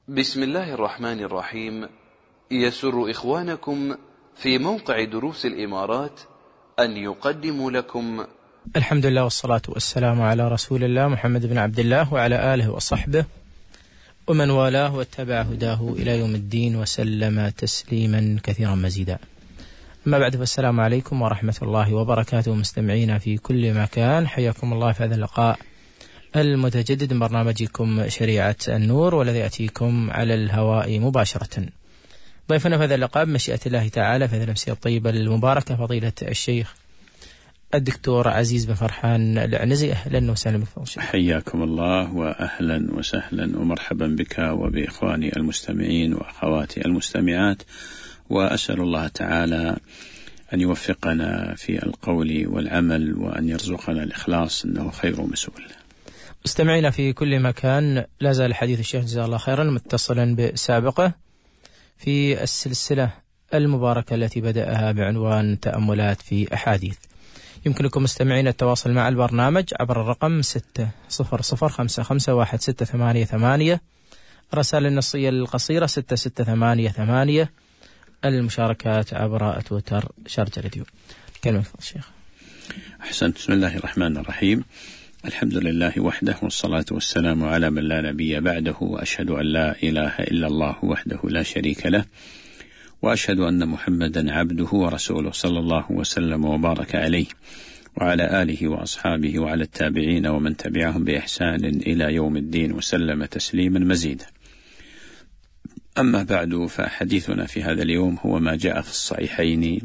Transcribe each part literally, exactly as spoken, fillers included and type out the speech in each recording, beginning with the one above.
بسم الله الرحمن الرحيم. يسر إخوانكم في موقع دروس الإمارات أن يقدموا لكم الحمد لله والصلاة والسلام على رسول الله محمد بن عبد الله وعلى آله وصحبه ومن والاه واتبع هداه إلى يوم الدين وسلم تسليما كثيرا مزيدا. أما بعد، فالسلام عليكم ورحمة الله وبركاته مستمعينا في كل مكان، حياكم الله في هذا اللقاء المتجدد من برنامجكم شريعة النور، والذي يأتيكم على الهواء مباشرة. ضيفنا في هذا اللقاء بمشيئة الله تعالى في هذه الأمسية الطيبة المباركة فضيلة الشيخ الدكتور عزيز بن فرحان العنزي. أهلا وسهلا بكم. حياكم الله وأهلا وسهلا ومرحبا بك وبإخواني المستمعين وأخواتي المستمعات، وأسأل الله تعالى أن يوفقنا في القول والعمل وأن يرزقنا الإخلاص، إنه خير مسؤول. مستمعينا في كل مكان، لا زال حديث الشيخ جزاه الله خيرا متصلا بسابقه في السلسلة المباركة التي بدأها بعنوان تأملات في أحاديث. يمكنكم مستمعين التواصل مع البرنامج عبر الرقم ستة صفر صفر خمسة خمسة واحد ستة ثمانية ثمانية، الرسائل النصية القصيرة ستة ستة ثمانية ثمانية، المشاركات عبر تويتر شارجة راديو. كلمة الشيخ. أحسنت. بسم الله الرحمن الرحيم. الحمد لله وحده، والصلاة والسلام على من لا نبي بعده، وأشهد أن لا إله إلا الله وحده لا شريك له، وأشهد أن محمدا عبده ورسوله صلى الله وسلم وبارك عليه وعلى آله وأصحابه وعلى التابعين ومن تبعهم بإحسان إلى يوم الدين وسلم تسليما مزيدا. أما بعد، فحديثنا في هذا اليوم هو ما جاء في الصحيحين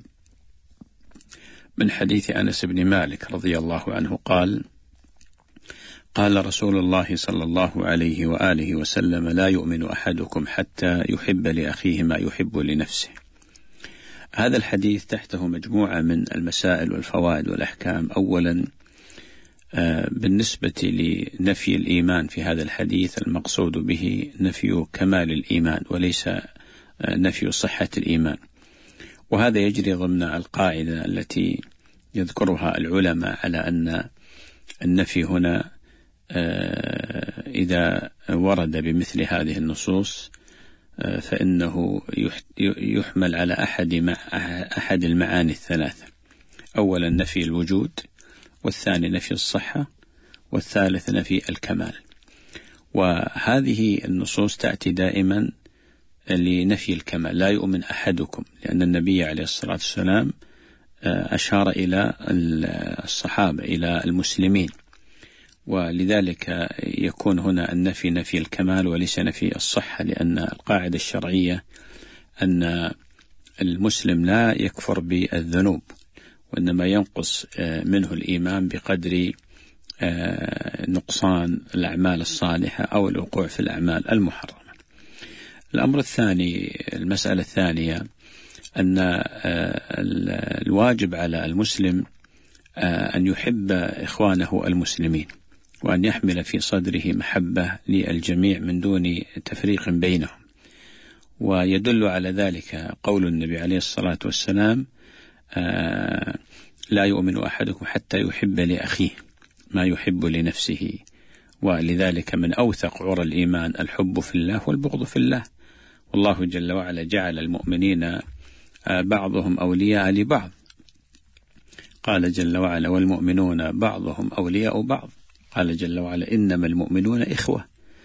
من حديث أنس بن مالك رضي الله عنه قال: قال رسول الله صلى الله عليه وآله وسلم: لا يؤمن أحدكم حتى يحب لأخيه ما يحب لنفسه. هذا الحديث تحته مجموعة من المسائل والفوائد والأحكام. أولا، بالنسبة لنفي الإيمان في هذا الحديث، المقصود به نفي كمال الإيمان وليس نفي صحة الإيمان، وهذا يجري ضمن القاعدة التي يذكرها العلماء على أن النفي هنا إذا ورد بمثل هذه النصوص فإنه يحمل على أحد مع أحد المعاني الثلاثة. أولا نفي الوجود، والثاني نفي الصحة، والثالث نفي الكمال. وهذه النصوص تأتي دائما لنفي الكمال. لا يؤمن أحدكم، لأن النبي عليه الصلاة والسلام أشار إلى الصحابة، إلى المسلمين، ولذلك يكون هنا النفي نفي الكمال وليس نفي الصحة، لأن القاعدة الشرعية أن المسلم لا يكفر بالذنوب، وإنما ينقص منه الإيمان بقدر نقصان الأعمال الصالحة أو الوقوع في الأعمال المحرمة. الأمر الثاني، المسألة الثانية، أن الواجب على المسلم أن يحب إخوانه المسلمين، وأن يحمل في صدره محبة للجميع من دون تفريق بينهم. ويدل على ذلك قول النبي عليه الصلاة والسلام: لا يؤمن أحدكم حتى يحب لأخيه ما يحب لنفسه. ولذلك من أوثق عرى الإيمان الحب في الله والبغض في الله. والله جل وعلا جعل المؤمنين بعضهم أولياء لبعض. قال جل وعلا: والمؤمنون بعضهم أولياء بعض. قال جل وعلا: إنما المؤمنون إخوة.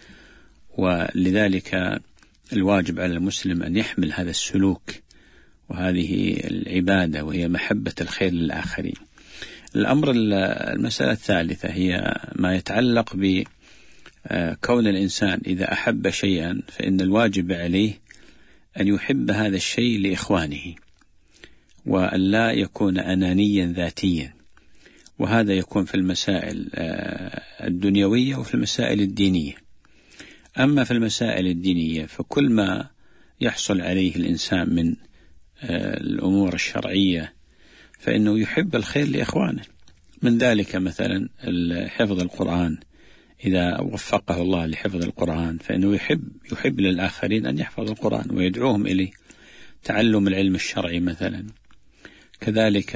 ولذلك الواجب على المسلم أن يحمل هذا السلوك وهذه العبادة، وهي محبة الخير للآخرين. الأمر المسألة الثالثة هي ما يتعلق بكون الإنسان إذا أحب شيئا فإن الواجب عليه أن يحب هذا الشيء لإخوانه، وأن لا يكون أنانيا ذاتيا. وهذا يكون في المسائل الدنيوية وفي المسائل الدينية. أما في المسائل الدينية فكل ما يحصل عليه الإنسان من الأمور الشرعية فإنه يحب الخير لإخوانه. من ذلك مثلا حفظ القرآن، إذا وفقه الله لحفظ القرآن فإنه يحب يحب للآخرين أن يحفظ القرآن ويدعوهم إليه. تعلم العلم الشرعي مثلا. كذلك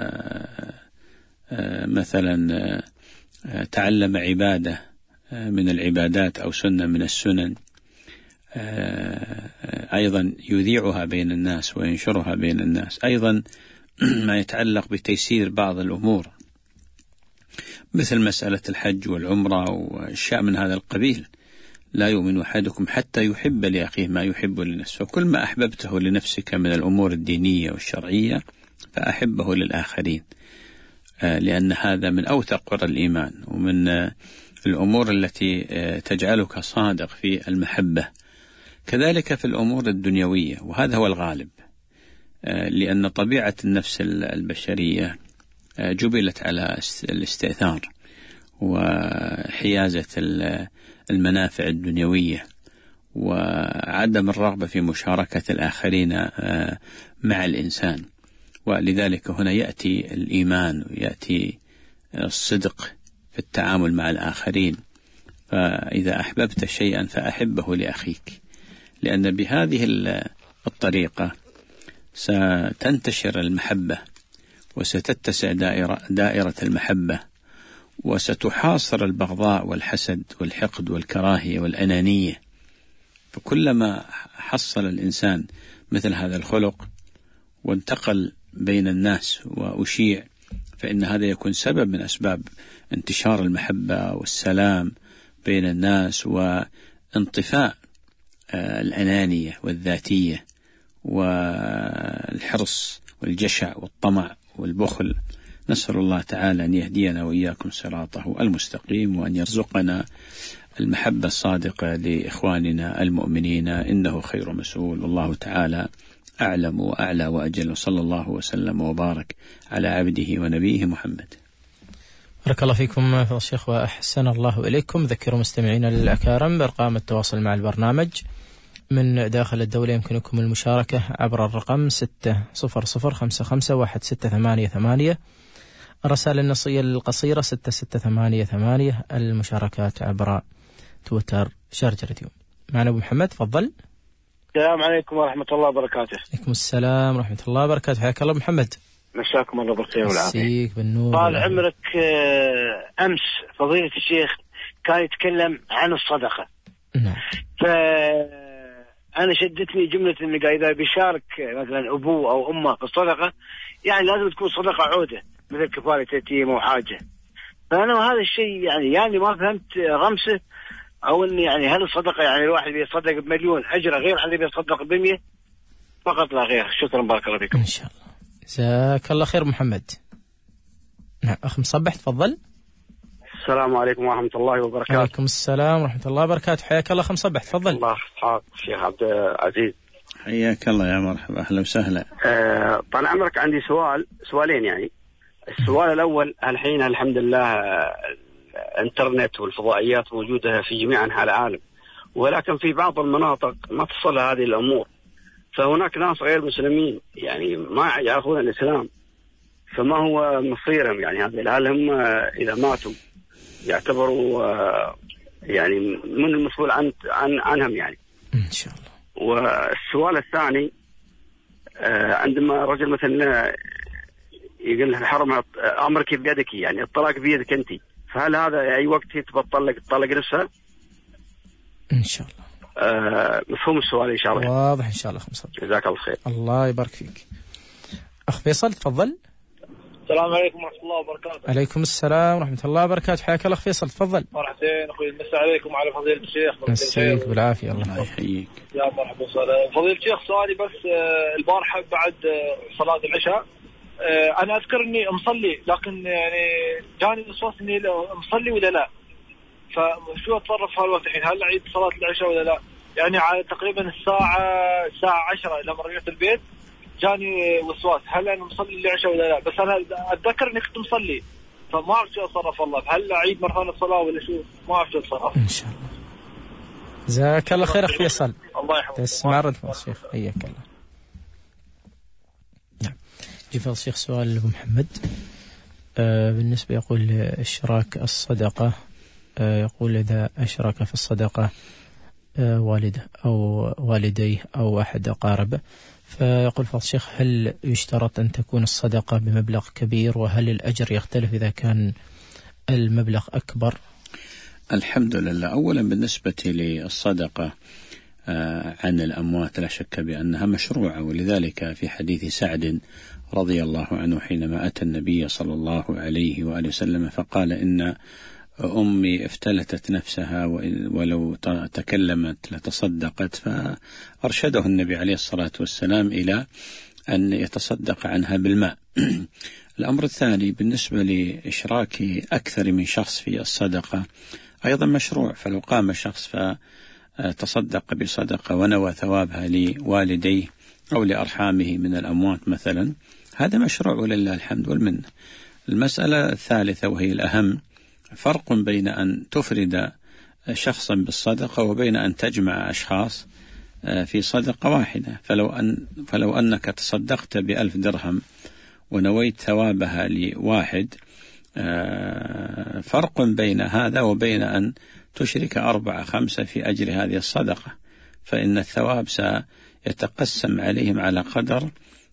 مثلا تعلم عبادة من العبادات أو سنة من السنن، أيضا يذيعها بين الناس وينشرها بين الناس. أيضا ما يتعلق بتيسير بعض الأمور مثل مسألة الحج والعمرة والشيء من هذا القبيل. لا يؤمن أحدكم حتى يحب لأخيه ما يحب لنفسه، فكل ما أحببته لنفسك من الأمور الدينية والشرعية فأحبه للآخرين، لأن هذا من أوثق قرى الإيمان ومن الأمور التي تجعلك صادق في المحبة. كذلك في الأمور الدنيوية، وهذا هو الغالب، لأن طبيعة النفس البشرية جبلت على الاستئثار وحيازة المنافع الدنيوية وعدم الرغبة في مشاركة الآخرين مع الإنسان. ولذلك هنا يأتي الإيمان ويأتي الصدق في التعامل مع الآخرين. فإذا أحببت شيئا فأحبه لأخيك، لأن بهذه الطريقة ستنتشر المحبة وستتسع دائرة, دائرة المحبة، وستحاصر البغضاء والحسد والحقد والكراهية والأنانية. فكلما حصل الإنسان مثل هذا الخلق وانتقل بين الناس وأشيع، فإن هذا يكون سبب من أسباب انتشار المحبة والسلام بين الناس وانطفاء الأنانية والذاتية والحرص والجشع والطمع والبخل. نسأل الله تعالى أن يهدينا وإياكم صراطه المستقيم، وأن يرزقنا المحبة الصادقة لإخواننا المؤمنين، إنه خير مسؤول. والله تعالى أعلم وأعلى وأجل، وصلى الله وسلم وبارك على عبده ونبيه محمد. بارك الله فيكم فضيلة الشيخ وأحسن الله إليكم. ذكروا مستمعينا الأكارم بأرقام التواصل مع البرنامج من داخل الدولة. يمكنكم المشاركة عبر الرقم ستة صفر صفر خمسة خمسة واحد ستة ثمانية ثمانية، الرسائل النصية القصيرة ستة ستة ثمانية ثمانية، المشاركات عبر تويتر شارجة راديو. معنا أبو محمد، تفضل. السلام عليكم ورحمة الله وبركاته. عليكم السلام ورحمة الله وبركاته، حياك الله محمد. مساكم الله بالخير والعافية. بالنور. طال عمرك، أمس فضيلة الشيخ كان يتكلم عن الصدقة. نعم. فأنا شدتني جملة إنه إذا بيشارك مثلا أبوه أو أمه في الصدقة، يعني لازم تكون صدقة عودة مثل كفالة يتيم وحاجة. فأنا هذا الشيء يعني يعني ما فهمت غمسه، أو إن يعني هل الصدقة يعني الواحد بيصدق بمليون أجره غير اللي بيصدق بمية فقط لا غير. شكرا، بارك الله فيكم. إن شاء الله، جزاك الله خير محمد. نعم أخ مصبح، تفضل. السلام عليكم ورحمة الله وبركاته. وعليكم السلام ورحمة الله وبركاته، حياك الله أخ مصبح، تفضل. الله يحفظك شيخ عبد العزيز. حياك الله، يا مرحبا، أهلا وسهلا. أه طال عمرك، عندي سؤال سؤالين يعني. السؤال الأول، الحين الحمد لله الانترنت والفضائيات موجودة في جميع أنحاء العالم، ولكن في بعض المناطق ما تصل هذه الأمور، فهناك ناس غير مسلمين يعني ما يعرفون الإسلام، فما هو مصيرهم يعني؟ هذه هل هم إذا ماتوا يعتبروا يعني من المسؤول عن عن عنهم يعني؟ إن شاء الله. والسؤال الثاني، عندما رجل مثلا يقول الحرم أمرك بيدك، يعني الطلاق بيدك أنت، فهل هذا أي وقت تبطلق تطلق نفسها؟ إن شاء الله. آه مفهوم السؤال إن شاء الله؟ واضح إن شاء الله. خمسة. جزاك الله خير. الله يبارك فيك. أخ فيصل، تفضل. السلام عليكم ورحمة الله وبركاته. عليكم السلام ورحمة الله وبركاته، حياك الله فيصل، تفضل. مرحبتين أخوي، مسا عليكم وعلى فضيلة الشيخ. مسيك بالعافية، الله يحييك. يا مرحبا وسهلا. فضيلة الشيخ، سؤالي بس البارحة بعد صلاة العشاء أنا أذكر إني مصلي، لكن يعني جاني وسواس إني مصلي ولا لا، فشو أتصرف في هالوقت الحين؟ هل أعيد صلاة العشاء ولا لا؟ يعني على تقريبا الساعة الساعة عشرة لما رجعت البيت جاني وسواس، هل أنا مصلي العشاء ولا لا؟ بس أنا أتذكر إني كنت مصلي، فما أعرف شو أتصرف والله. هل أعيد مرة ثانية الصلاة ولا شو؟ ما أعرف شو أتصرف. إن شاء الله. جزاك الله خير أخ فيصل. الله يحفظك. تسمع رد الشيخ، حياك الله. نعم. جيب الشيخ سؤال أبو محمد. آه بالنسبة يقول إشراك الصدقة، آه يقول إذا أشرك في الصدقة آه والده أو والديه أو أحد أقاربه، فيقول فضل الشيخ هل يشترط أن تكون الصدقة بمبلغ كبير، وهل الأجر يختلف إذا كان المبلغ أكبر؟ الحمد لله. أولا بالنسبة للصدقة عن الأموات لا شك بأنها مشروعة. ولذلك في حديث سعد رضي الله عنه حينما أتى النبي صلى الله عليه وآله وسلم فقال إن أمي افتلتت نفسها ولو تكلمت لتصدقت، فأرشده النبي عليه الصلاة والسلام إلى أن يتصدق عنها بالماء. الأمر الثاني بالنسبة لإشراك أكثر من شخص في الصدقة أيضا مشروع، فلو قام شخص فتصدق بصدقة ونوى ثوابها لوالديه أو لأرحامه من الأموات مثلا، هذا مشروع ولله الحمد والمنة. المسألة الثالثة وهي الأهم، فرق بين أن تفرد شخصا بالصدقة وبين أن تجمع أشخاص في صدقة واحدة. فلو أن فلو أنك تصدقت بألف درهم ونويت ثوابها لواحد، فرق بين هذا وبين أن تشرك أربعة خمسة في أجر هذه الصدقة، فإن الثواب سيتقسم عليهم على قدر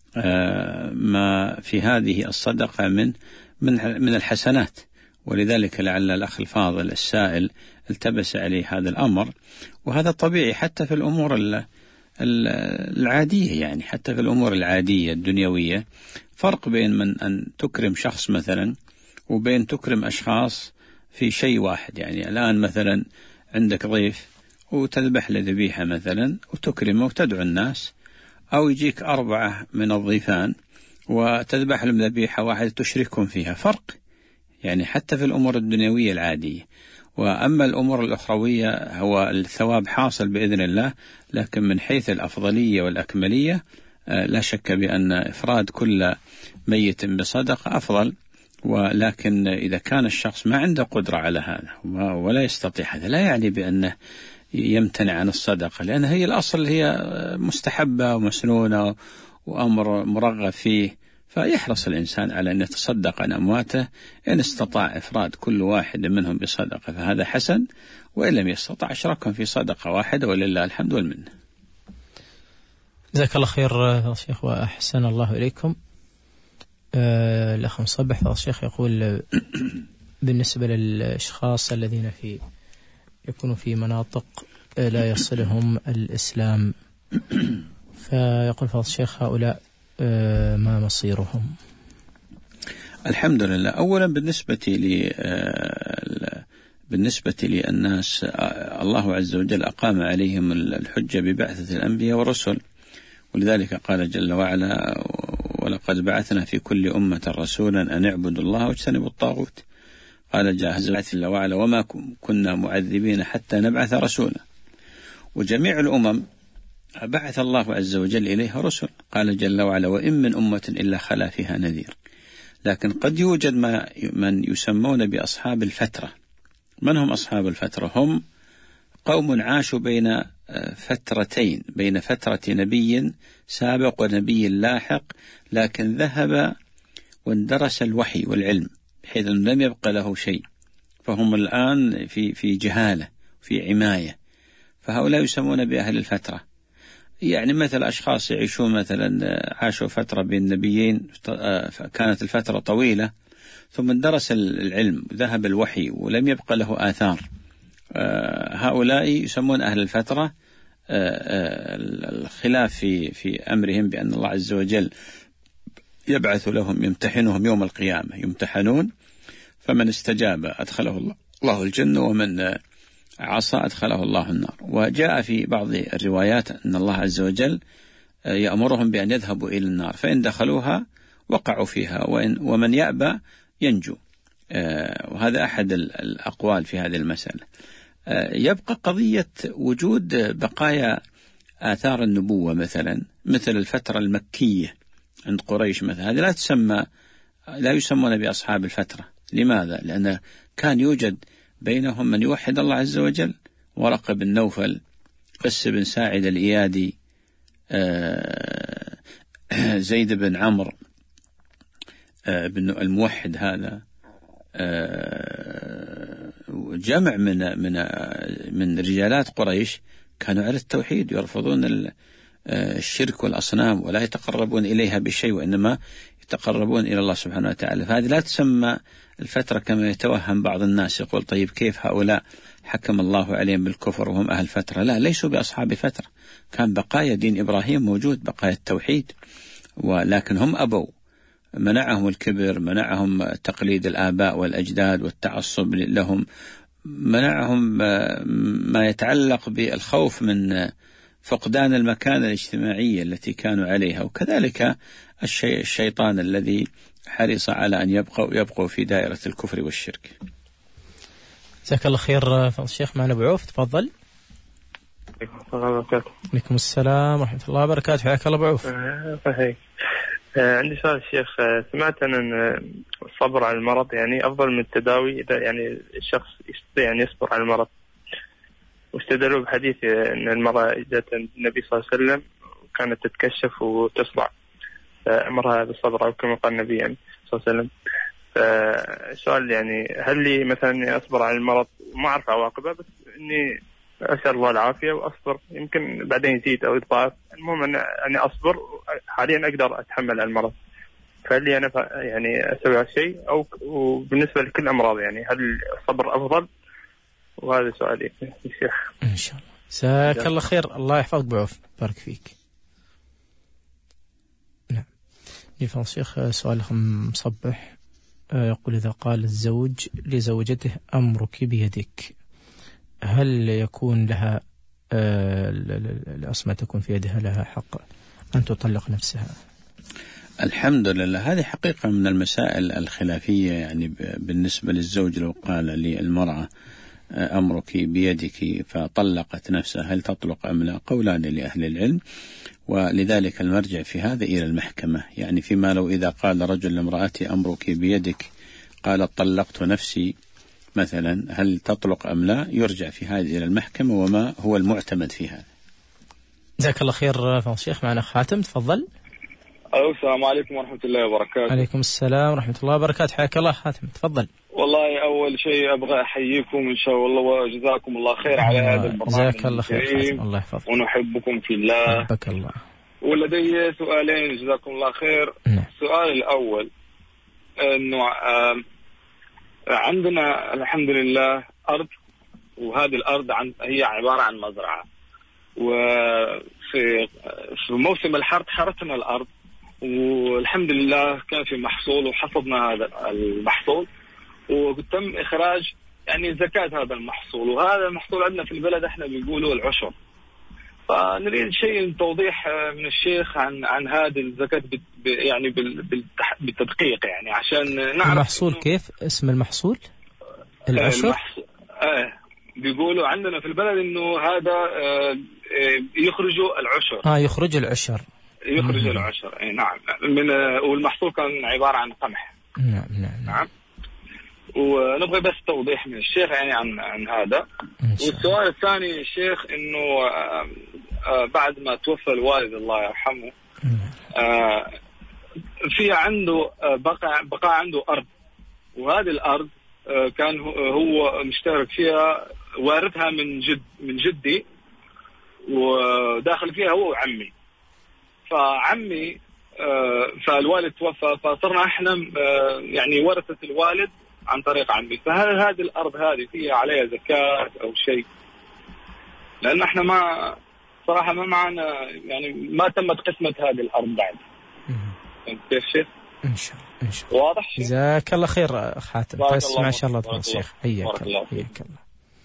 ما في هذه الصدقة من من من الحسنات. ولذلك لعل الأخ الفاضل السائل التبس عليه هذا الأمر، وهذا طبيعي حتى في الأمور العادية، يعني حتى في الأمور العادية الدنيوية فرق بين من أن تكرم شخص مثلا وبين تكرم أشخاص في شيء واحد. يعني الآن مثلا عندك ضيف وتذبح له ذبيحة مثلا وتكرمه وتدعو الناس، أو يجيك أربعة من الضيفان وتذبح لهم ذبيحة واحدة تشركهم فيها، فرق يعني حتى في الأمور الدنيوية العادية. وأما الأمور الأخروية هو الثواب حاصل بإذن الله، لكن من حيث الأفضلية والأكملية لا شك بأن إفراد كل ميت بصدقة أفضل. ولكن إذا كان الشخص ما عنده قدرة على هذا ولا يستطيع هذا، لا يعني بأنه يمتنع عن الصدقة، لأن هي الأصل هي مستحبة ومسنونة وأمر مرغب فيه، فيحرص الإنسان على أن يتصدق عن أمواته إن استطاع إفراد كل واحد منهم بصدقة فهذا حسن، وإن لم يستطع أشركهم في صدقة واحدة ولله الحمد والمنة. جزاك الله خير شيخ وأحسن الله إليكم. آه الأخ مصبح الشيخ يقول بالنسبة للأشخاص الذين في يكونوا في مناطق لا يصلهم الإسلام، فيقول فضل الشيخ هؤلاء آه ما مصيرهم؟ الحمد لله. أولا بالنسبة لي آه بالنسبة للناس الله عز وجل أقام عليهم الحجة ببعثة الأنبياء والرسل، ولذلك قال جل وعلا ولقد بعثنا في كل أمة رسولا أن اعبدوا الله واجتنبوا الطاغوت. قال جل وعلا وما كنا معذبين حتى نبعث رسولا. وجميع الأمم بعث الله عز وجل إليها رسل، قال جل وعلا وإن من أمة إلا خلا فيها نذير. لكن قد يوجد ما من يسمون بأصحاب الفترة. من هم أصحاب الفترة؟ هم قوم عاشوا بين فترتين، بين فترة نبي سابق ونبي لاحق، لكن ذهب واندرس الوحي والعلم بحيث أنه لم يبقى له شيء، فهم الآن في في جهالة في عماية، فهؤلاء يسمون بأهل الفترة. يعني مثل أشخاص يعيشون مثلا عاشوا فترة بين نبيين كانت الفترة طويلة ثم اندرس العلم ذهب الوحي ولم يبقى له آثار، هؤلاء يسمون أهل الفترة. الخلاف في في أمرهم بأن الله عز وجل يبعث لهم يمتحنهم يوم القيامة، يمتحنون، فمن استجاب أدخله الله الجنة ومن عصى أدخله الله النار. وجاء في بعض الروايات أن الله عز وجل يأمرهم بأن يذهبوا إلى النار، فإن دخلوها وقعوا فيها وإن ومن يأبى ينجو. وهذا أحد الأقوال في هذه المسألة. يبقى قضية وجود بقايا آثار النبوة مثلا مثل الفترة المكية عند قريش مثلا، هذه لا تسمى لا يسمون بأصحاب الفترة. لماذا؟ لأن كان يوجد بينهم من يوحد الله عز وجل، ورقة بن نوفل، قس بن ساعد الإيادي، زيد بن عمرو بن الموحد، هذا جمع من من من رجالات قريش كانوا على التوحيد، يرفضون الشرك والأصنام ولا يتقربون إليها بشيء، وإنما يتقربون إلى الله سبحانه وتعالى. فهذه لا تسمى الفترة كما يتوهم بعض الناس، يقول طيب كيف هؤلاء حكم الله عليهم بالكفر وهم أهل فترة؟ لا، ليسوا بأصحاب فترة، كان بقايا دين إبراهيم موجود، بقايا التوحيد، ولكن هم أبوا، منعهم الكبر، منعهم تقليد الآباء والأجداد والتعصب لهم، منعهم ما يتعلق بالخوف من فقدان المكانة الاجتماعية التي كانوا عليها. وكذلك الشي الشيطان الذي حرص على أن يبقوا يبقوا في دائرة الكفر والشرك. جزاك الله خير. فضل الشيخ معنا أبو عوف، تفضل. عليكم السلام ورحمة الله وبركاته. حياك الله أبو عوف. صحيح. عندي سؤال الشيخ، سمعت أن الصبر على المرض يعني أفضل من التداوي إذا يعني الشخص يستطيع أن يصبر على المرض، واستدلوا بحديث أن المرأة جاءت النبي صلى الله عليه وسلم وكانت تتكشف وتصدع، فأمرها بالصبر أو كما قال النبي يعني صلى الله عليه وسلم. فالسؤال يعني هل لي مثلا أصبر على المرض وما أعرف عواقبه، بس إني أسأل الله العافية وأصبر، يمكن بعدين يزيد أو يضاعف، المهم أن أني أصبر حاليا أقدر أتحمل المرض. فهل لي أنا يعني أسوي هالشيء أو وبالنسبة لكل أمراض يعني هل الصبر أفضل؟ وهذا سؤالي الشيخ. إن شاء الله. جزاك الله خير، الله يحفظك بعوف، بارك فيك. نعم. يفهم الشيخ سؤال مصبح، يقول إذا قال الزوج لزوجته أمرك بيدك، هل يكون لها الأصمة تكون في يدها لها حق أن تطلق نفسها؟ الحمد لله، هذه حقيقة من المسائل الخلافية. يعني بالنسبة للزوج لو قال للمرأة أمرك بيدك فطلقت نفسها، هل تطلق أم لا؟ قولان لأهل العلم، ولذلك المرجع في هذا إلى المحكمة. يعني فيما لو إذا قال رجل لامرأتي أمرك بيدك قالت طلقت نفسي مثلا، هل تطلق أم لا؟ يرجع في هذا إلى المحكمة وما هو المعتمد في هذا. جزاك الله خير. فضل الشيخ معنا خاتم، تفضل. السلام عليكم ورحمة الله وبركاته. عليكم السلام ورحمة الله وبركاته. حياك الله خاتم، تفضل. والله أول شيء أبغى أحييكم إن شاء الله وجزاكم الله خير على هذا البرنامج. جزاك الله خير خاتم، الله يحفظك. ونحبكم في الله. حبك الله. ولدي سؤالين جزاكم الله خير. نعم. السؤال الأول إنه عندنا الحمد لله أرض، وهذه الأرض هي عبارة عن مزرعة، وفي في موسم الحرث حرثنا الأرض والحمد لله كان في محصول وحصدنا هذا المحصول وتم إخراج يعني زكاة هذا المحصول، وهذا المحصول عندنا في البلد احنا بيقولوا العشر. فنريد شيء توضيح من الشيخ عن عن هذه الزكاة يعني بالتدقيق، يعني عشان نعرف المحصول كيف اسم المحصول العشر. المحصول اه بيقولوا عندنا في البلد انه هذا آه يخرجوا العشر. اه يخرج العشر. يخرج العشر اي نعم. من والمحصول كان عبارة عن قمح. نعم نعم نعم. ونبغى بس توضيح من الشيخ يعني عن عن هذا. والسؤال الثاني الشيخ انه آه آه بعد ما توفى الوالد الله يرحمه آه في عنده آه بقى بقى عنده ارض، وهذه الارض آه كان هو مشترك فيها، وارثها من جد من جدي، وداخل فيها هو وعمي. فعمي آه فالوالد توفى، فصرنا احنا آه يعني ورثة الوالد عن طريق عمي. فهل هذه الأرض هذه فيها عليها زكاة أو شيء؟ لأن احنا ما صراحة ما معنا يعني ما تمت قسمة هذه الأرض بعد. كيف شيخ؟ إن شاء الله إن شاء الله. واضح؟ جزاك الله خير خاتم. بس ما شاء الله تبارك الشيخ. حياك الله حياك الله.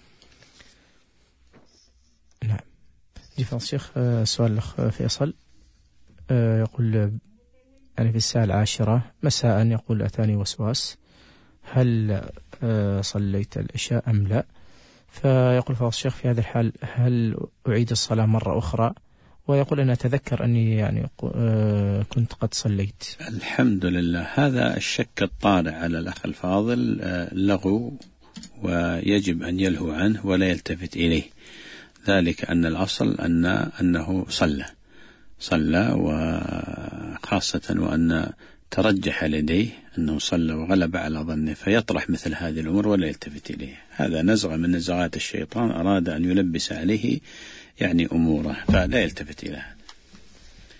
نعم. جفا الشيخ سؤال الأخ فيصل يقول يعني في الساعة العاشرة مساء يقول أتاني وسواس هل صليت العشاء أم لا؟ فيقول فضل الشيخ في هذا الحال هل أعيد الصلاة مرة أخرى؟ ويقول أنا أتذكر أني يعني كنت قد صليت. الحمد لله. هذا الشك الطارئ على الأخ الفاضل لغو، ويجب أن يلهو عنه ولا يلتفت إليه. ذلك أن الأصل أن أنه صلى صلى وخاصة وأن ترجح لديه أنه صلى وغلب على ظنه، فيطرح مثل هذه الأمور ولا يلتفت إليه. هذا نزغة من نزغات الشيطان أراد أن يلبس عليه يعني أموره، فلا يلتفت إلى هذا.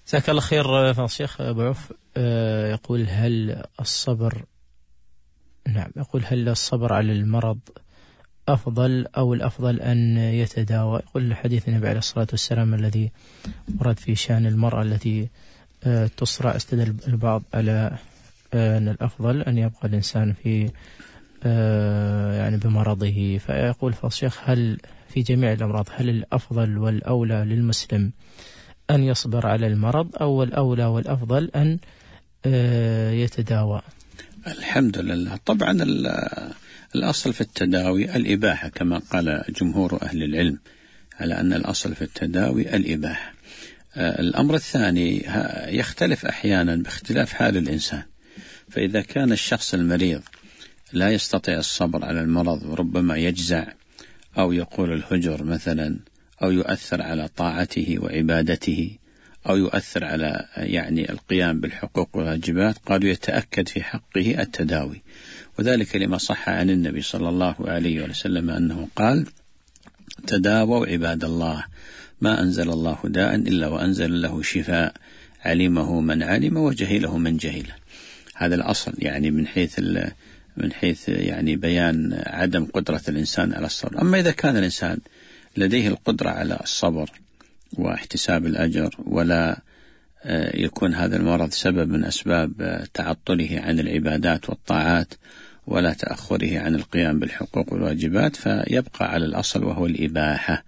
جزاك الله خير فضيلة الشيخ أبو عوف. يقول هل الصبر نعم يقول هل الصبر على المرض أفضل أو الأفضل أن يتداوى؟ يقول حديث النبي عليه الصلاة والسلام الذي ورد في شأن المرأة التي تصرع استدل البعض على أن الأفضل أن يبقى الإنسان في يعني بمرضه. فيقول فضيلة الشيخ هل في جميع الأمراض هل الأفضل والأولى للمسلم أن يصبر على المرض أو الأولى والأفضل أن يتداوى؟ الحمد لله. طبعا الأصل في التداوي الإباحة كما قال جمهور أهل العلم على أن الأصل في التداوي الإباحة. الأمر الثاني يختلف أحيانا باختلاف حال الإنسان، فإذا كان الشخص المريض لا يستطيع الصبر على المرض وربما يجزع أو يقول الهجر مثلا أو يؤثر على طاعته وعبادته أو يؤثر على يعني القيام بالحقوق والواجبات، قالوا يتأكد في حقه التداوي، وذلك لما صح عن النبي صلى الله عليه وسلم أنه قال تداووا عباد الله ما أنزل الله داء إلا وأنزل له شفاء علمه من علم وجهله من جهله. هذا الأصل يعني من حيث من حيث يعني بيان عدم قدرة الإنسان على الصبر. أما إذا كان الإنسان لديه القدرة على الصبر واحتساب الأجر ولا يكون هذا المرض سبب من أسباب تعطله عن العبادات والطاعات ولا تأخره عن القيام بالحقوق والواجبات، فيبقى على الأصل وهو الإباحة.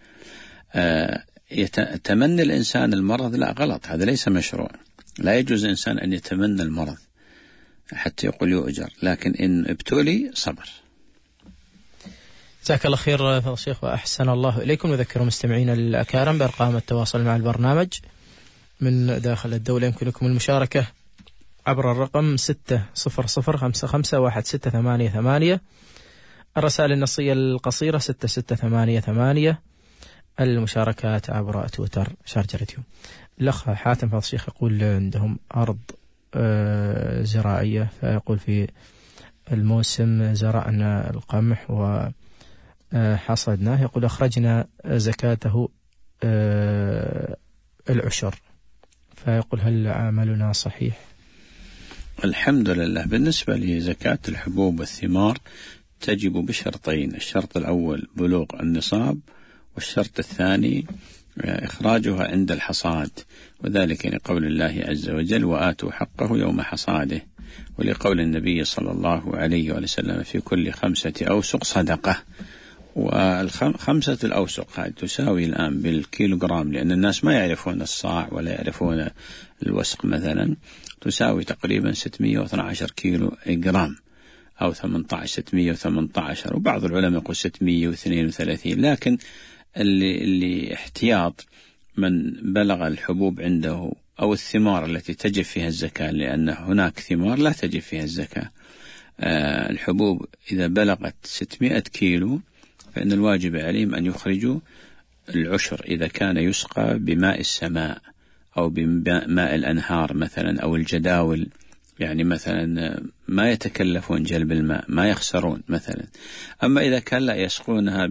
يتمنى الإنسان المرض لا، غلط، هذا ليس مشروع. لا يجوز الإنسان أن يتمنى المرض حتى يقول يؤجر، لكن إن ابتلي صبر. جزاك الله خير فضيلة الشيخ وأحسن الله إليكم. نذكر مستمعينا الأكارم بأرقام التواصل مع البرنامج من داخل الدولة. يمكنكم المشاركة عبر الرقم ستة صفر صفر خمسة خمسة واحد ستة ثمانية ثمانية، الرسائل النصية القصيرة ستة ستة ثمانية ثمانية، المشاركات عبر تويتر شارجة اليوتيوب. الأخ حاتم فضيلة الشيخ يقول عندهم أرض زراعية، فيقول في الموسم زرعنا القمح وحصدناه، يقول أخرجنا زكاته العشر، فيقول هل عملنا صحيح؟ الحمد لله. بالنسبة لزكاة الحبوب والثمار تجب بشرطين: الشرط الأول بلوغ النصاب، والشرط الثاني إخراجها عند الحصاد، وذلك لقول الله عز وجل وآتوا حقه يوم حصاده، ولقول النبي صلى الله عليه وسلم في كل خمسة أوسق صدقة. والخمسة الأوسق هذه تساوي الآن بالكيلوغرام، لأن الناس ما يعرفون الصاع ولا يعرفون الوسق مثلا، تساوي تقريبا ستمائة واثني عشر كيلو جرام أو ثمانية عشر ستمائة وثمانية عشر، وبعض العلماء يقول ستمائة واثنين وثلاثين. لكن اللي, اللي احتياط من بلغ الحبوب عنده أو الثمار التي تجب فيها الزكاة، لأن هناك ثمار لا تجب فيها الزكاة. آه الحبوب إذا بلغت ستمائة كيلو فإن الواجب عليهم أن يخرجوا العشر إذا كان يسقى بماء السماء أو بماء الأنهار مثلا أو الجداول، يعني مثلا ما يتكلفون جلب الماء، ما يخسرون مثلا. أما إذا كان لا يسقونها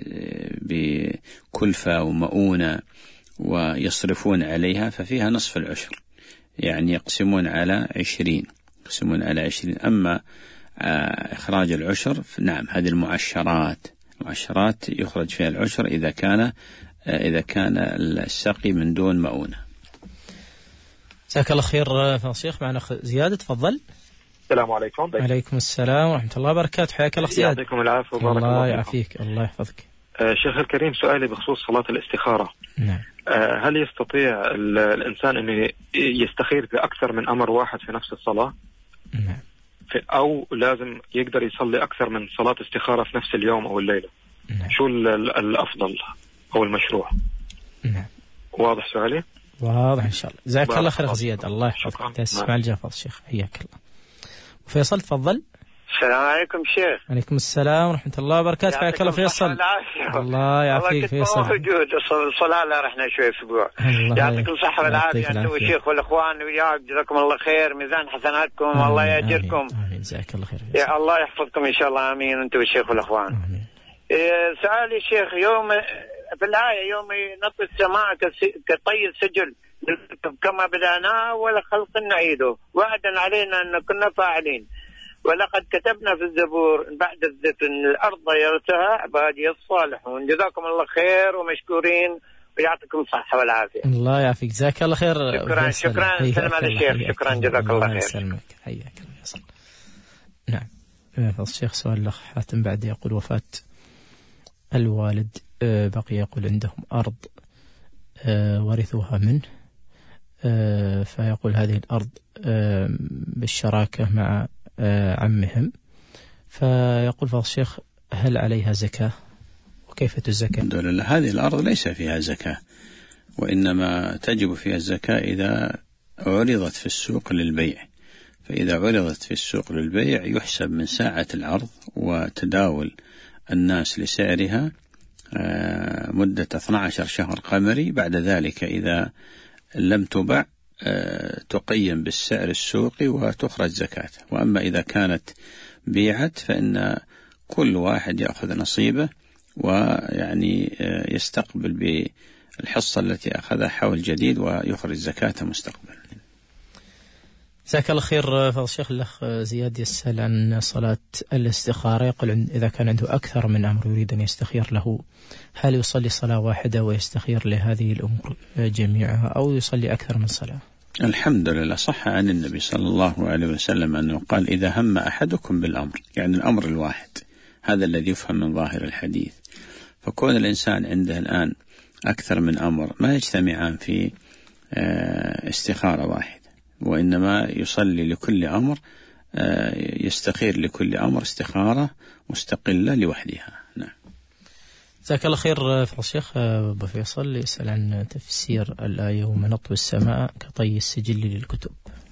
بكلفة ومؤونة ويصرفون عليها ففيها نصف العشر، يعني يقسمون على عشرين يقسمون على عشرين. أما إخراج العشر نعم هذه المعشرات معشرات يخرج فيها العشر إذا كان إذا كان السقي من دون مؤونة. جزاك الله خير فضيلة الشيخ. معنا زياد، تفضل. السلام عليكم. وعليكم السلام ورحمة الله وبركاته. حياك الله زياد. يعطيكم العافية وبارك الله, الله يعافيك. الله يحفظك. آه شيخ الكريم، سؤالي بخصوص صلاة الاستخارة. نعم. آه هل يستطيع الإنسان أن يستخير بأكثر من أمر واحد في نفس الصلاة؟ نعم. أو لازم يقدر يصلي أكثر من صلاة استخارة في نفس اليوم أو الليلة؟ نعم. شو الأفضل أو المشروع؟ نعم. واضح سؤالي؟ واضح إن شاء الله. جزاك الله خير زياد. الله يحفظك. تسمع الجافظ الشيخ، حياك الله. فيصل تفضل. السلام عليكم شيخ. عليكم السلام ورحمة الله وبركاته. حياك الله فيصل. الله يعافيك فيصل. الله موجود. الصلاة لا رحنا شوي أسبوع. يعطيك الصحة والعافية أنت والشيخ والأخوان وياك، جزاكم الله خير، ميزان حسناتكم والله يأجركم. آمين. جزاك الله خير. يا الله يحفظكم إن شاء الله. آمين. أنت والشيخ والأخوان. آمين. سؤالي شيخ، يوم في الآية يوم نطي السماء كطي السجل، كما بدأنا ولا خلق نعيده وعدا علينا أن كنا فاعلين. ولقد كتبنا في الزبور بعد الدفن الأرض يرثها عبادي الصالحون. جزاكم الله خير ومشكورين ويعطيكم الصحة والعافية. الله يعافيك، جزاك الله خير. شكرا شكرا سلام على الشيخ. شكرا جزاك الله خير. سلمك حياك الله. نعم الشيخ سؤال الأخ حاتم بعد يقول وفاة الوالد بقي يقول عندهم أرض ورثوها منه، فيقول هذه الأرض بالشراكة مع عمهم، فيقول فضل الشيخ هل عليها زكاة وكيف تزكى؟ الحمد لله هذه الأرض ليس فيها زكاة، وإنما تجب فيها الزكاة إذا عرضت في السوق للبيع. فإذا عرضت في السوق للبيع يحسب من ساعة العرض وتداول الناس لسعرها مدة اثني عشر شهر قمري. بعد ذلك إذا لم تبع تقيم بالسعر السوقي وتخرج زكاة. وأما إذا كانت بيعت فإن كل واحد يأخذ نصيبه ويعني يستقبل بالحصة التي أخذها حول جديد ويخرج زكاة مستقبلا. جزاك الله خير. فضل الشيخ الأخ زياد يسأل عن صلاة الاستخارة، يقول إذا كان عنده أكثر من أمر يريد أن يستخير له، هل يصلي صلاة واحدة ويستخير لهذه الأمور جميعها أو يصلي أكثر من صلاة؟ الحمد لله صح عن النبي صلى الله عليه وسلم أنه قال إذا هم أحدكم بالأمر، يعني الأمر الواحد، هذا الذي يفهم من ظاهر الحديث. فكون الإنسان عنده الآن أكثر من أمر ما يجتمعان في استخارة واحدة، وإنما يصلي لكل أمر، يستخير لكل أمر استخارة مستقلة لوحدها. نعم. جزاك الله خير. فضل الشيخ أبو فيصل يسأل عن تفسير الآية وما نطوي السماء كطي السجل للكتب.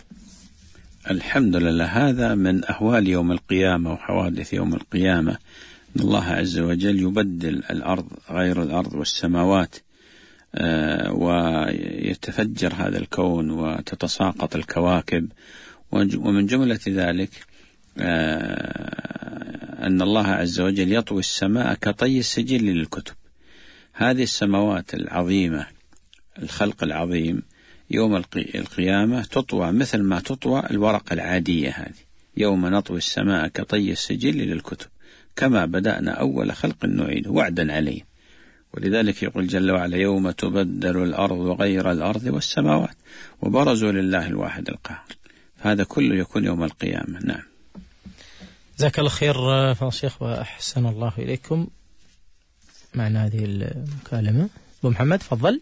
الحمد لله هذا من أهوال يوم القيامة وحوادث يوم القيامة، أن الله عز وجل يبدل الأرض غير الأرض والسماوات، ويتفجر هذا الكون وتتساقط الكواكب. ومن جملة ذلك أن الله عز وجل يطوي السماء كطي السجل للكتب. هذه السماوات العظيمة الخلق العظيم يوم القيامة تطوى مثل ما تطوى الورقة العادية هذه. يوم نطوي السماء كطي السجل للكتب كما بدأنا أول خلق نعيده وعدا عليه. ولذلك يقول جل وعلا يوم تبدل الأرض غير الأرض والسماوات وبرزوا لله الواحد القهار. هذا كله يكون يوم القيامة. نعم. جزاك الله خير فضل الشيخ وأحسن الله إليكم. معنا هذه المكالمة أبو محمد، تفضل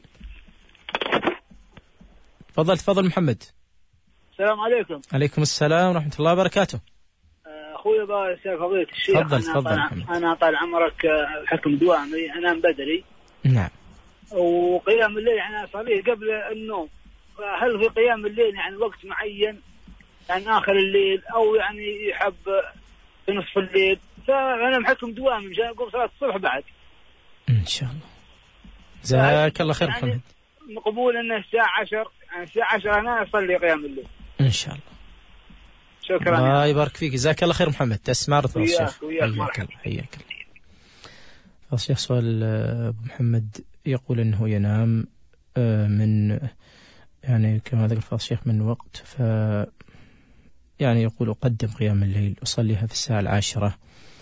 تفضل تفضل محمد. السلام عليكم. عليكم السلام ورحمة الله وبركاته. أخوي بقى سيد فضيلة الشيخ، تفضل تفضل محمد. أنا طال عمرك حكم دوامي، أنام بدري. نعم. وقيام الليل يعني أصليه قبل النوم، هل في قيام الليل يعني وقت معين يعني آخر الليل أو يعني يحب في نصف الليل؟ فأنا محكم دوامي مشان أقوم صلاة الصبح بعد إن شاء الله. جزاك الله خير محمد. يعني مقبول أن الساعة عشر، يعني الساعة عشر أنا أصلي قيام الليل إن شاء الله. شكرا. الله يبارك فيك. جزاك الله خير محمد. تسمع رضا الشيخ. حياك الله حياك الله. الشيخ سؤال أبو محمد يقول أنه ينام من يعني كما ذكر فضل الشيخ من وقت، ف يعني يقول أقدم قيام الليل أصليها في الساعة العاشرة،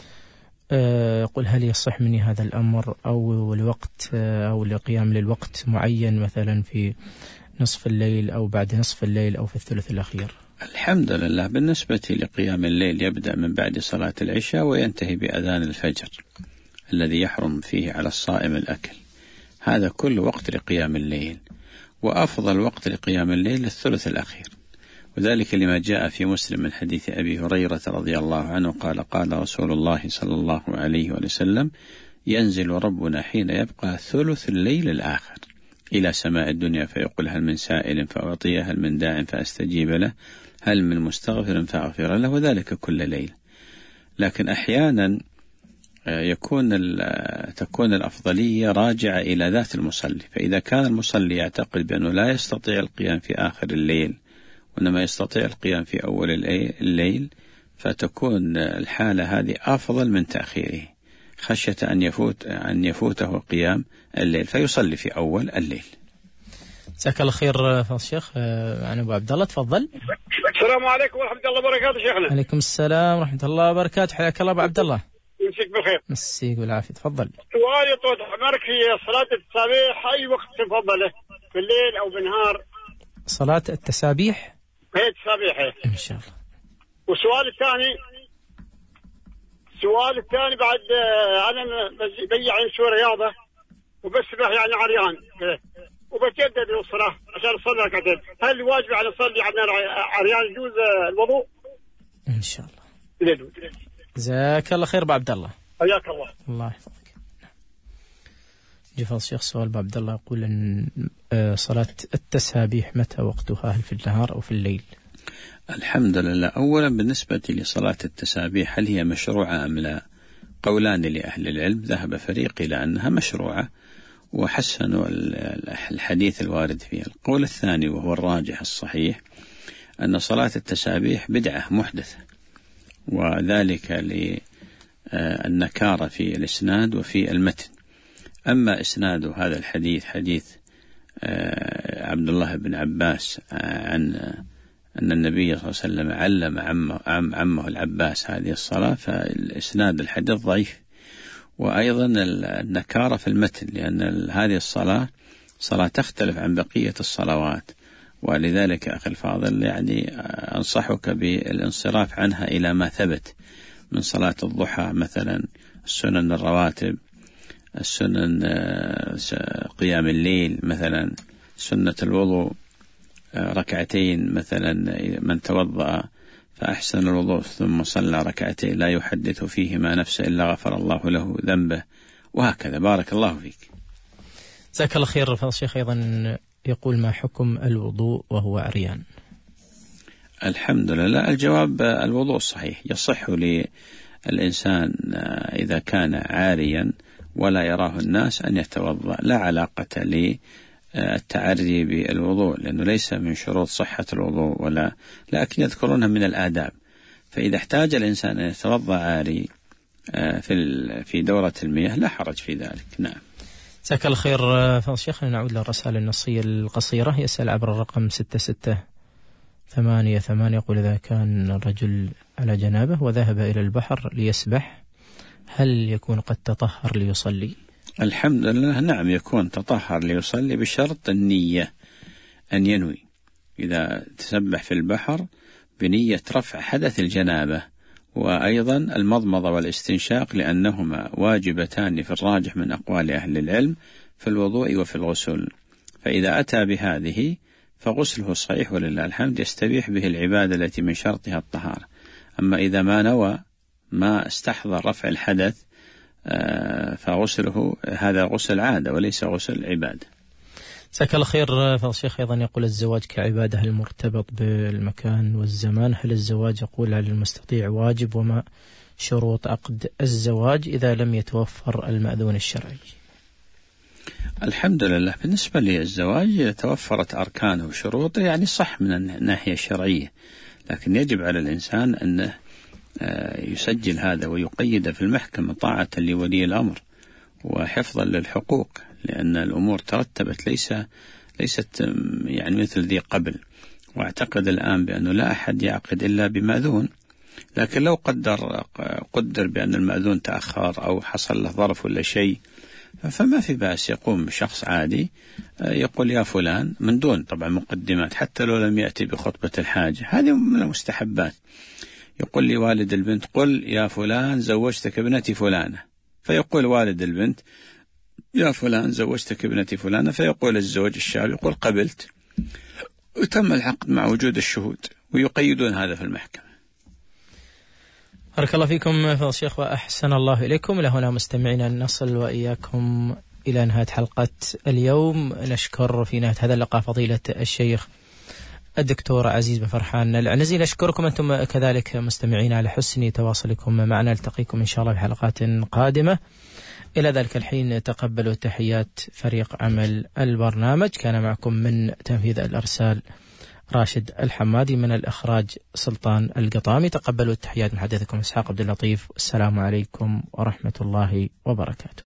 يقول هل يصح مني هذا الأمر أو الوقت أو لقيام للوقت معين مثلا في نصف الليل أو بعد نصف الليل أو في الثلث الأخير؟ الحمد لله بالنسبة لقيام الليل يبدأ من بعد صلاة العشاء وينتهي بأذان الفجر الذي يحرم فيه على الصائم الأكل. هذا كل وقت لقيام الليل، وأفضل وقت لقيام الليل الثلث الأخير، وذلك لما جاء في مسلم من حديث أبي هريرة رضي الله عنه قال قال رسول الله صلى الله عليه وسلم ينزل ربنا حين يبقى ثلث الليل الآخر إلى سماء الدنيا فيقول هل من سائل فأعطيه، هل من داع فأستجيب له، هل من مستغفر فأغفر له، وذلك كل ليل. لكن أحيانا يكون تكون الأفضلية راجعة إلى ذات المصلي، فإذا كان المصلي يعتقد بأنه لا يستطيع القيام في آخر الليل وإنما يستطيع القيام في أول الليل فتكون الحالة هذه أفضل من تأخيره خشية أن يفوت أن يفوته قيام الليل فيصلي في أول الليل. جزاك الله خير فضل الشيخ. أنا أبو عبد الله، تفضل. السلام عليكم ورحمة الله وبركاته شيخنا. عليكم السلام ورحمة الله وبركاته، حياك الله أبو عبد الله. يمسيك بالخير. مسيك بالعافية، تفضل. سؤالي طول عمرك في صلاة التسابيح أي وقت تفضله، في الليل أو بالنهار؟ صلاة التسابيح؟ هي التسابيح إن شاء الله. والسؤال الثاني السؤال الثاني بعد أنا بيع شو رياضة وبسبح يعني عريان وبتجدد للصلاة عشان أصلي ركعتين، هل واجب على أصلي على عريان يجوز الوضوء؟ إن شاء الله. جزاك الله خير أبو عبد الله. حياك الله. الله يحفظك. جفاظ الشيخ سؤال أبو عبد الله يقول أن صلاة التسابيح متى وقتها، هل في النهار أو في الليل؟ الحمد لله. أولا بالنسبة لصلاة التسابيح هل هي مشروعة أم لا؟ قولان لأهل العلم، ذهب فريق إلى أنها مشروعة وحسنوا الحديث الوارد فيها. القول الثاني وهو الراجح الصحيح أن صلاة التسابيح بدعة محدثة، وذلك للنكارة في الإسناد وفي المتن. أما إسناد هذا الحديث حديث عبد الله بن عباس عن أن النبي صلى الله عليه وسلم علم عمه, عم عمه العباس هذه الصلاة، فالإسناد الحديث ضعيف. وأيضا النكارة في المتن، لأن هذه الصلاة صلاة تختلف عن بقية الصلوات، ولذلك أخي الفاضل يعني أنصحك بالانصراف عنها إلى ما ثبت من صلاة الضحى مثلا، السنن الرواتب، السنن قيام الليل مثلا، سنة الوضوء ركعتين مثلا، من توضأ فأحسن الوضوء ثم صلى ركعتين لا يحدث فيهما نفسه إلا غفر الله له ذنبه، وهكذا. بارك الله فيك. جزاك الله خير. فضل الشيخ أيضا يقول ما حكم الوضوء وهو عريان؟ الحمد لله. الجواب الوضوء صحيح، يصح للإنسان إذا كان عاريا ولا يراه الناس أن يتوضأ، لا علاقة للتعري بالوضوء، لأنه ليس من شروط صحة الوضوء ولا، لكن يذكرونها من الآداب. فإذا احتاج الإنسان أن يتوضأ عاري في في دورة المياه لا حرج في ذلك. نعم. جزاك الله خير. فضل الشيخ نعود للرسالة النصية القصيرة. يسأل عبر الرقم ستة ستة ثمانية ثمانية، يقول إذا كان الرجل على جنابه وذهب إلى البحر ليسبح هل يكون قد تطهر ليصلي؟ الحمد لله. نعم، يكون تطهر ليصلي بشرط النية، أن ينوي إذا تسبح في البحر بنية رفع حدث الجنابة، وأيضا المضمضة والاستنشاق، لأنهما واجبتان في الراجح من أقوال أهل العلم في الوضوء وفي الغسل. فإذا أتى بهذه فغسله صحيح ولله الحمد، يستبيح به العبادة التي من شرطها الطهارة. أما إذا ما نوى، ما استحضر رفع الحدث، فغسله هذا غسل عادة وليس غسل عبادة. جزاك الله خير. فضل الشيخ أيضا يقول الزواج كعبادة هل مرتبط بالمكان والزمان؟ هل الزواج يقول على المستطيع واجب؟ وما شروط عقد الزواج إذا لم يتوفر المأذون الشرعي؟ الحمد لله. بالنسبة للزواج توفرت أركانه وشروطه، يعني صح من الناحية الشرعية، لكن يجب على الإنسان أنه يسجل هذا ويقيد في المحكمة طاعة لولي الأمر وحفظا للحقوق، لأن الأمور ترتبت ليس ليست يعني مثل ذي قبل. واعتقد الآن بأنه لا أحد يعقد إلا بمأذون، لكن لو قدر قدر بأن المأذون تأخر أو حصل له ظرف ولا شيء، فما في بأس يقوم شخص عادي يقول يا فلان، من دون طبعا مقدمات، حتى لو لم يأتي بخطبة الحاجة، هذه من المستحبات. يقول لي والد البنت قل يا فلان زوجتك ابنتي فلانة، فيقول والد البنت يا فلان زوجتك ابنتي فلانة، فيقول الزوج الشاب يقول قبلت، وتم العقد مع وجود الشهود، ويقيدون هذا في المحكمة. بارك الله فيكم فضل الشيخ وأحسن الله إليكم. إلى هنا مستمعينا نصل وإياكم إلى نهاية حلقة اليوم. نشكر في نهاية هذا اللقاء فضيلة الشيخ الدكتور عزيز بن فرحان العنزي. نشكركم أنتم كذلك مستمعين على حسن تواصلكم معنا. نلتقيكم إن شاء الله في حلقات قادمة. إلى ذلك الحين تقبلوا تحيات فريق عمل البرنامج. كان معكم من تنفيذ الأرسال راشد الحمادي، من الإخراج سلطان القطامي. تقبلوا التحيات محدثكم إسحاق عبد اللطيف. السلام عليكم ورحمة الله وبركاته.